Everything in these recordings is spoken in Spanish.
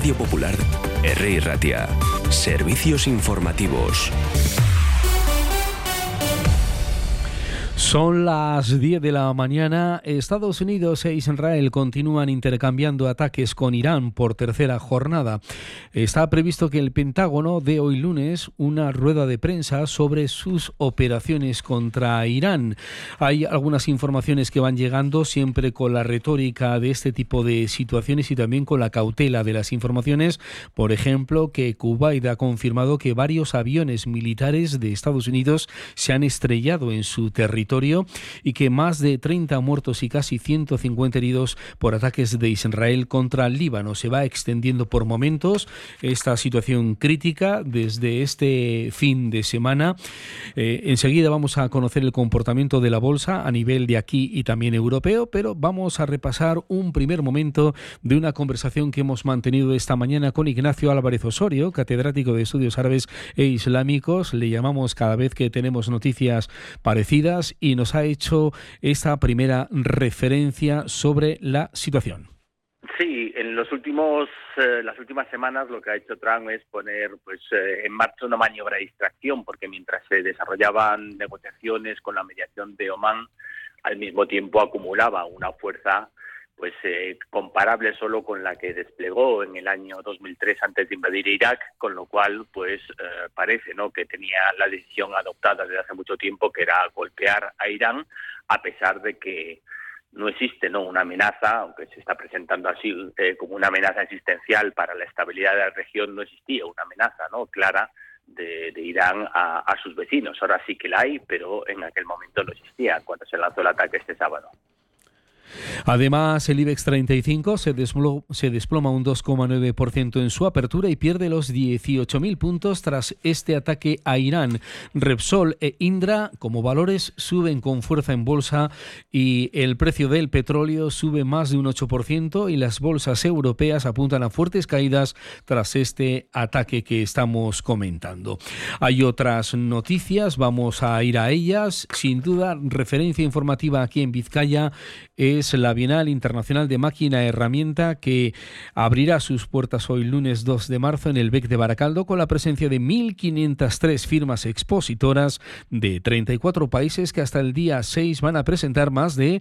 Radio Popular, R. Ratia. Servicios informativos. Son las 10 de la mañana. Estados Unidos e Israel continúan intercambiando ataques con Irán por tercera jornada. Está previsto que el Pentágono dé hoy lunes una rueda de prensa sobre sus operaciones contra Irán. Hay algunas informaciones que van llegando siempre con la retórica de este tipo de situaciones y también con la cautela de las informaciones. Por ejemplo, que Kuwait ha confirmado que varios aviones militares de Estados Unidos se han estrellado en su territorio y que más de 30 muertos y casi 150 heridos por ataques de Israel contra el Líbano. Se va extendiendo por momentos esta situación crítica desde este fin de semana. Enseguida vamos a conocer el comportamiento de la bolsa a nivel de aquí y también europeo, pero vamos a repasar un primer momento de una conversación que hemos mantenido esta mañana con Ignacio Álvarez Osorio, catedrático de Estudios Árabes e Islámicos. Le llamamos cada vez que tenemos noticias parecidas y nos ha hecho esta primera referencia sobre la situación. Sí, en las últimas semanas lo que ha hecho Trump es poner en marcha una maniobra de distracción, porque mientras se desarrollaban negociaciones con la mediación de Omán, al mismo tiempo acumulaba una fuerza comparable solo con la que desplegó en el año 2003 antes de invadir Irak, con lo cual parece, ¿no?, que tenía la decisión adoptada desde hace mucho tiempo, que era golpear a Irán, a pesar de que no existe, ¿no?, una amenaza, aunque se está presentando así como una amenaza existencial para la estabilidad de la región. No existía una amenaza, ¿no?, clara de Irán a sus vecinos. Ahora sí que la hay, pero en aquel momento no existía cuando se lanzó el ataque este sábado. Además, el IBEX 35 se desploma un 2,9% en su apertura y pierde los 18.000 puntos tras este ataque a Irán. Repsol e Indra, como valores, suben con fuerza en bolsa y el precio del petróleo sube más de un 8% y las bolsas europeas apuntan a fuertes caídas tras este ataque que estamos comentando. Hay otras noticias, vamos a ir a ellas. Sin duda, referencia informativa aquí en Vizcaya es la Bienal Internacional de Máquina Herramienta, que abrirá sus puertas hoy lunes 2 de marzo en el BEC de Baracaldo, con la presencia de 1.503 firmas expositoras de 34 países que hasta el día 6 van a presentar más de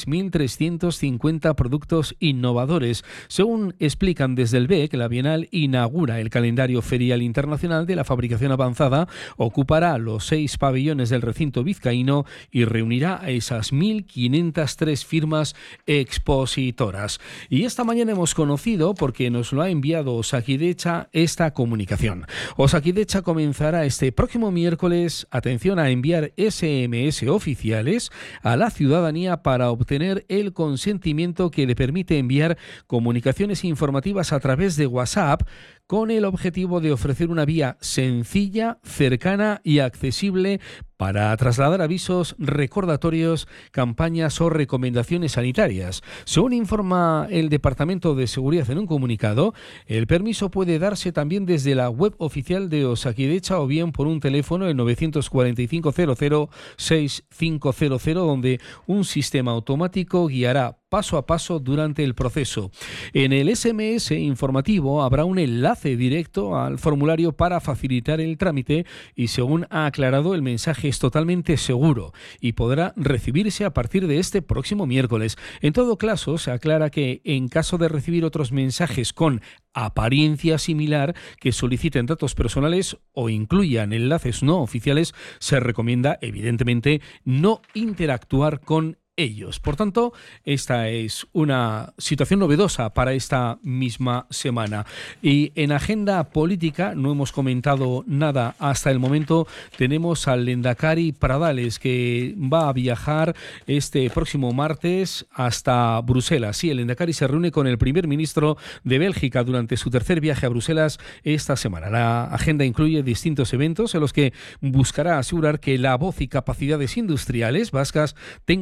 3.350 productos innovadores. Según explican desde el BEC, la Bienal inaugura el calendario ferial internacional de la fabricación avanzada, ocupará los 6 pabellones del recinto vizcaíno y reunirá a esas 1.503 firmas expositoras. Y esta mañana hemos conocido, porque nos lo ha enviado Osakidecha, esta comunicación. Osakidecha comenzará este próximo miércoles, atención, a enviar SMS oficiales a la ciudadanía para obtener el consentimiento que le permite enviar comunicaciones informativas a través de WhatsApp, con el objetivo de ofrecer una vía sencilla, cercana y accesible para trasladar avisos, recordatorios, campañas o recomendaciones sanitarias. Según informa el Departamento de Seguridad en un comunicado, el permiso puede darse también desde la web oficial de Osakidecha o bien por un teléfono, el 945 00 6500, donde un sistema automático guiará paso a paso durante el proceso. En el SMS informativo habrá un enlace directo al formulario para facilitar el trámite y, según ha aclarado, el mensaje es totalmente seguro y podrá recibirse a partir de este próximo miércoles. En todo caso, se aclara que en caso de recibir otros mensajes con apariencia similar que soliciten datos personales o incluyan enlaces no oficiales, se recomienda evidentemente no interactuar con ellos. Por tanto, esta es una situación novedosa para esta misma semana. Y en agenda política no hemos comentado nada hasta el momento. Tenemos al Lehendakari Pradales, que va a viajar este próximo martes hasta Bruselas. Sí, el Lehendakari se reúne con el primer ministro de Bélgica durante su tercer viaje a Bruselas esta semana. La agenda incluye distintos eventos en los que buscará asegurar que la voz y capacidades industriales vascas tengan impacto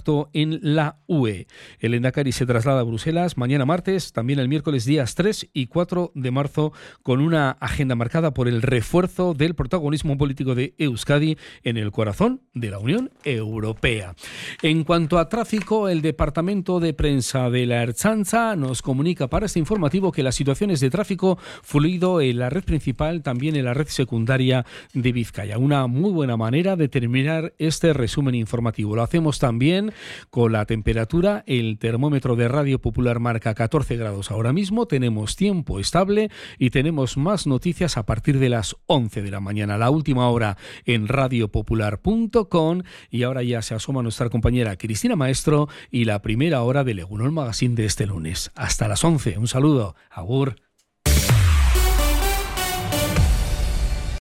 acto en la UE. El Lehendakari se traslada a Bruselas mañana martes, también el miércoles días 3 y 4 de marzo, con una agenda marcada por el refuerzo del protagonismo político de Euskadi en el corazón de la Unión Europea. En cuanto a tráfico, el Departamento de Prensa de la Ertzaintza nos comunica para este informativo que las situaciones de tráfico fluido en la red principal, también en la red secundaria de Vizcaya. Una muy buena manera de terminar este resumen informativo. Lo hacemos también con la temperatura. El termómetro de Radio Popular marca 14 grados ahora mismo. Tenemos tiempo estable y tenemos más noticias a partir de las 11 de la mañana. La última hora en radiopopular.com, y ahora ya se asoma nuestra compañera Cristina Maestro y la primera hora del Egunon Magazine de este lunes. Hasta las 11. Un saludo. Agur.